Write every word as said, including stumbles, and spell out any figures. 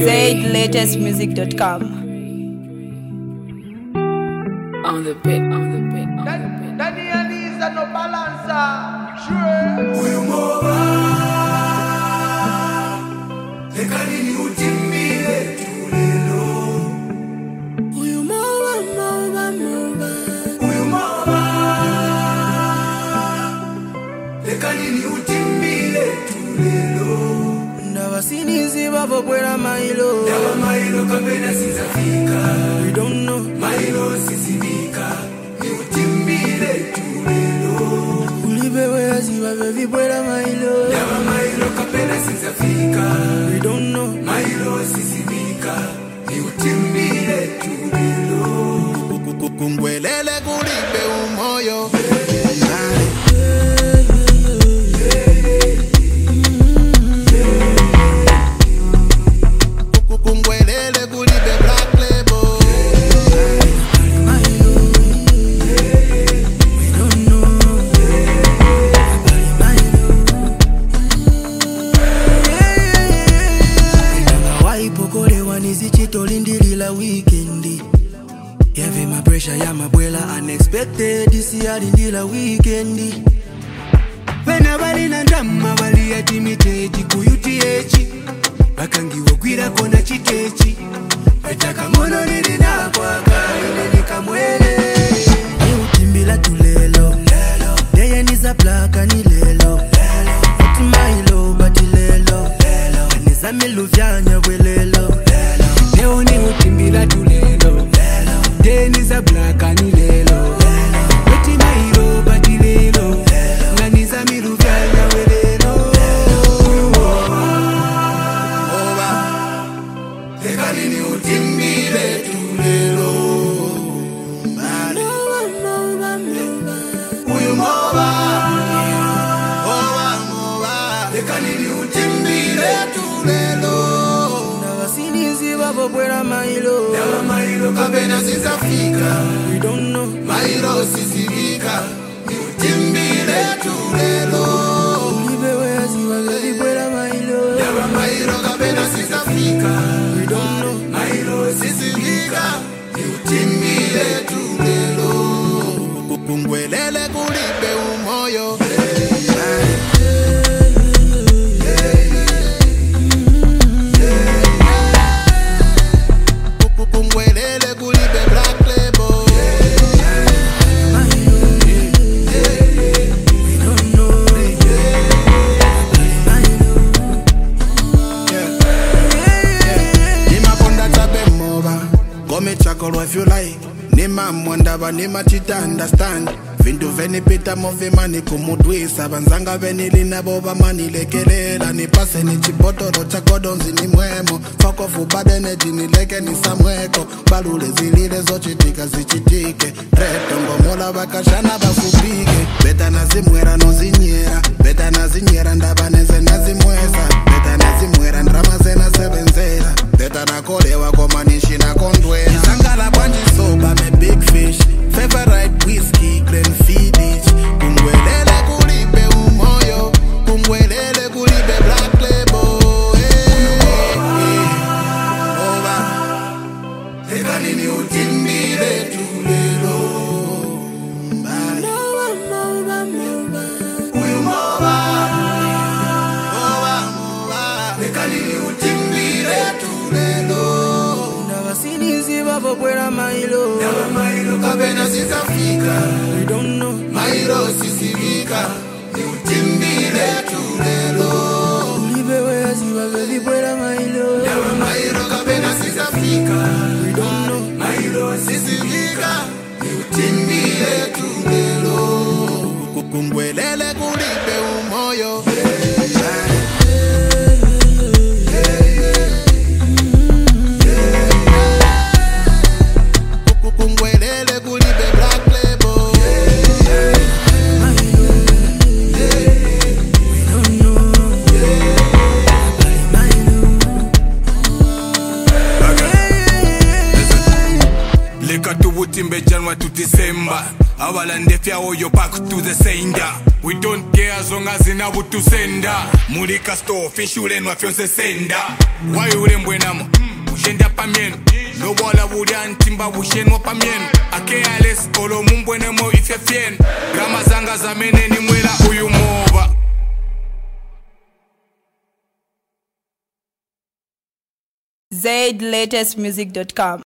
z latest music dot com. On the bit, on the bit, on the bit. Danny and Lisa no balancer. Sure. Uyumova lekanini utimbile tulelo. Uyumova, mova, mova. Uyumova lekanini utimbile tulelo. Ndabasinizi babo bwera mailo. Ndaba mailo kapena sizafika. We don't know. Mailo sizibika. Ni utimbile tulelo. Ulibewe aziba baby bwera mailo. Ndaba mailo kapena sizafika. We don't know. Mailo sizibika. Ni utimbile tulelo. Kungwelele kulibe umoyo. Kungwelele kulibe black label. We don't know. Ndanga waipokole wanizichitolindilila weekendi. Yeve my pressure ya mabwela unexpected. Isi alindila weekendi. Wena bali na ndama bali ya timiteji kuyutiechi. Bakangiwo kwira kona chitechi. Wetaka mono nili na kwa kaile nikamwele. Ni utimbila tulelo. Deye niza plaka ni lelo. Ati mailo bati lelo. Aniza milu vyanya welelo. Leo ni utimbila tulelo. Deye niza plaka ni lelo. Ati mailo bati lelo. Aniza milu vyanya welelo. Lekanini utimbile tulelo. Uyumova Owa mowa. lekanini utimbile tulelo. Ndabasinizi babo bwera mailo. Ndaba mailo kapena sizafika. We don't know. Mailo sizibika. Ni utimbile tulelo. Ulibewe aziba baby bwera mailo. Ndaba mailo kapena sizafika. We don't know. Mailo sizibika. Ni utimbile tulelo. Kungwelele kulibe umoyo. Kungwelele kulibe black label. We don't know. Nimakonda tabe moba. Gome chakolo if you like. Nima mwandaba nima chita understand. Vindu veni pita move mani kumudwisa. Banzanga veni lina boba mani lekelela. Nipase ni chibotoro chakodonzi ni mwemo. Fuck off ubade neji nileke ni samweko. Balule zilile zochitika zichitike. Reto ngomola bakashana bafupike. Beta nazimwera nozinyera. Beta nazinyera ndabaneze nazimweza. Beta nazimwera ndramazena sebenzela. Beta nakolewa komanishi na kondwela. Isangala banji soba me big fish. Favorite whiskey Glenfiddich. Kungwelele kulibe umoyo. Kungwelele kulibe black label. Hey, hey. Oba. Lekanini utimbile tulelo. Uyumova Oba, oba. lekanini utimbile tulelo. Ndabasinizi babo bwera mailo. Ndaba mailo kapena sizafika. We don't know. Mailo sizibika. Ni utimbile tulelo. Ulibewe aziba baby bwera mailo. Ndaba mailo kapena sizafika. We don't know. Mailo sizibika. Ni utimbile tulelo. Kungwelele kulibe umoyo. Kungwelele kulibe black label. We don't know. Leka tu utimbe January to December. Awalande fya oyo back to the sender. We don't care as long as inabutusenda. Mulika store finshule nwa fyonse senda. Why ule mbwenamo ushenda pamien no wala wudan timba ushenwa pamien akeales olo mumbwene mo ifefien grama zanga zamene ni mwela uyu mova zaid latest music dot com.